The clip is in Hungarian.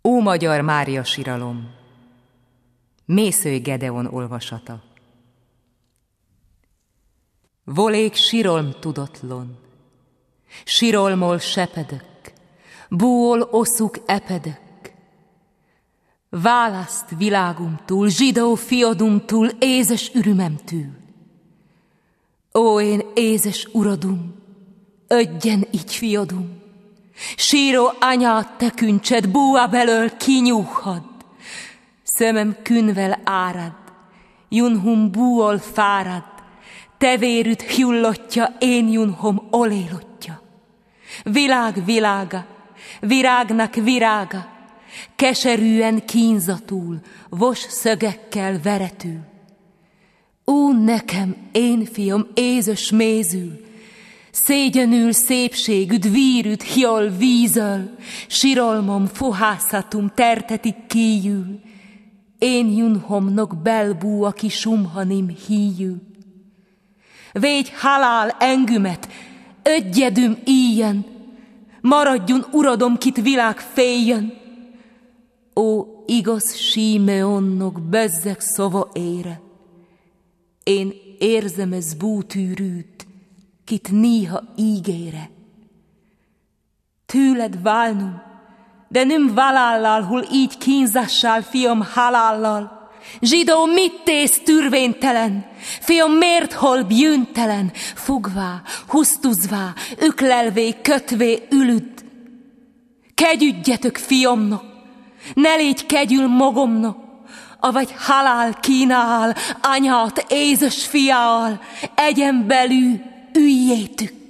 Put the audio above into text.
Ó magyar Mária siralom, Mészöly Gedeon olvasata. Volék sirolm tudatlon, sirolmol sepedök, búol oszuk epedök. Választ világumtól, zsidó fiadumtól, ézes ürümemtől. Ó, én ézes uradum, ödjen így fiadum, síró anyát tekintsed, búa belől kinyújhad. Szemem künvel árad, junhum búol fárad, te vérüt hyullottja, én junhom olélottja. Világ világa, virágnak virága, keserűen kínzatul, vos szögekkel veretül. Ó, nekem, én fiam, ézes mézül, szégyenül szépségüd, vírüd, hiol vízöl, sirolmom, fohászatum, tertetik kíjül, én junhomnok belbú, aki sumhanim híjül. Végy halál engümet, ödjedüm íjen, maradjon uradom, kit világ féljön. Ó, igaz Símeonnok bezzeg szava ére, én érzem ez bútűrűt, kit néha ígére. Tőled válnum, de nem valállal, hol így kínzással, fiam, halállal. Zsidó, mit tész törvénytelen? Fiam, miért hol bűntelen? Fogvá, husztuzvá, öklelvé, kötvé ülüd. Kegyüdjetek fiamnak, ne légy kegyül magomnak, avagy halál kínál, anyát ézes fiál, egyen belül üljétük.